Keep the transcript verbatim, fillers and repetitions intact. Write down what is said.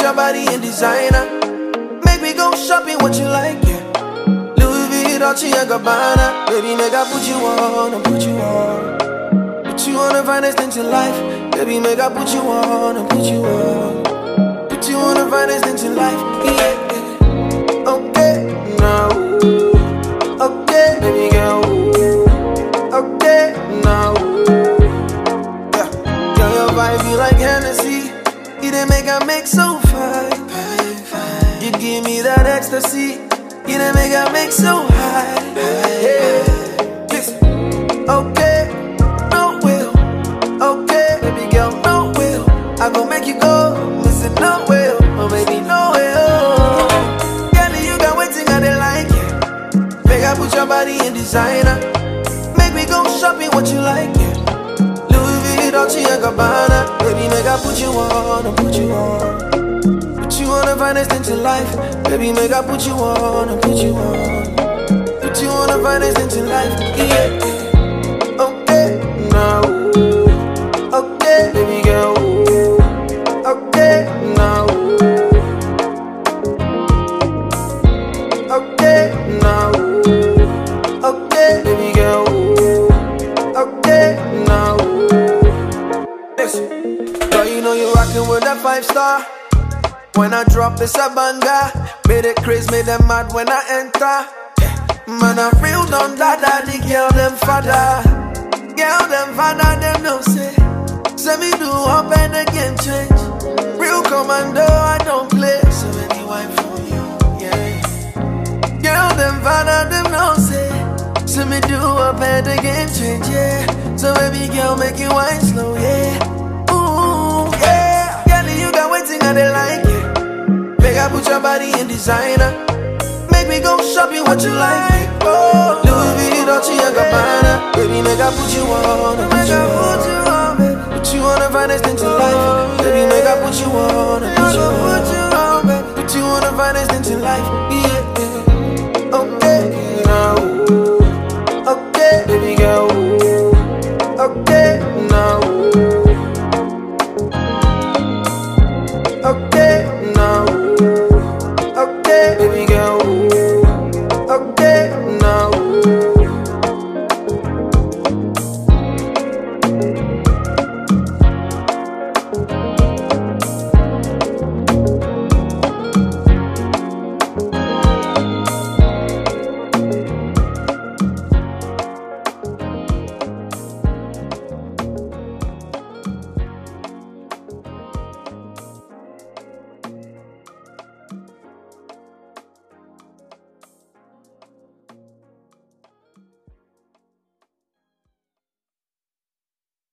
your body in designer. Make me go shopping what you like, yeah. Louis V, Dolce and Gabbana. Baby, make I put you on, and put you on. Put you on the finest things in life. Baby, make I put you on, and put you on. Put you on the finest things in life, yeah, yeah. Okay, now. Okay, baby girl. Okay, now. Yeah, girl, your vibe be like Hennessy. You didn't make I make so fine. You give me that ecstasy. You didn't make I make so high. Yeah. Yes. Okay, no will. Okay, baby girl, no will. I gon' make you go. Listen, no will. Oh baby, no will. Girl, you got waiting, I didn't like it. Make I put your body in designer. Make me go shopping what you like, yeah. Louis V, Dolce and Gabbana. Baby, make I put you on, and put you on. Put you on the finest things in life. Baby, make I put you on, and put you on. Put you on the finest things in life, yeah. Okay, now. Okay, baby girl. Okay, now. Okay, now. Okay, baby girl. Okay, now. Listen, girl, you know you're rockin' with that five star. When I drop this a banger, made it crazy, made them mad when I enter. Man, I real done that, that the girl them father. Girl them father, them no say. Say me do up and the game change. Real commando, I don't play. So many wine for you, yeah. Girl them father, them no say. Say me do up and the game change, yeah. So baby girl, make you wine slow, yeah. Ooh, yeah. Girl, you got waiting, I they like it. Make I put your body in designer. Make me go shopping what you like. Oh, Louis V, Dolce and Gabbana. Baby, make I put you on, and put you on. Put you on the finest things in life. Baby, make I put you on, and put you on. Put you on the finest things in life.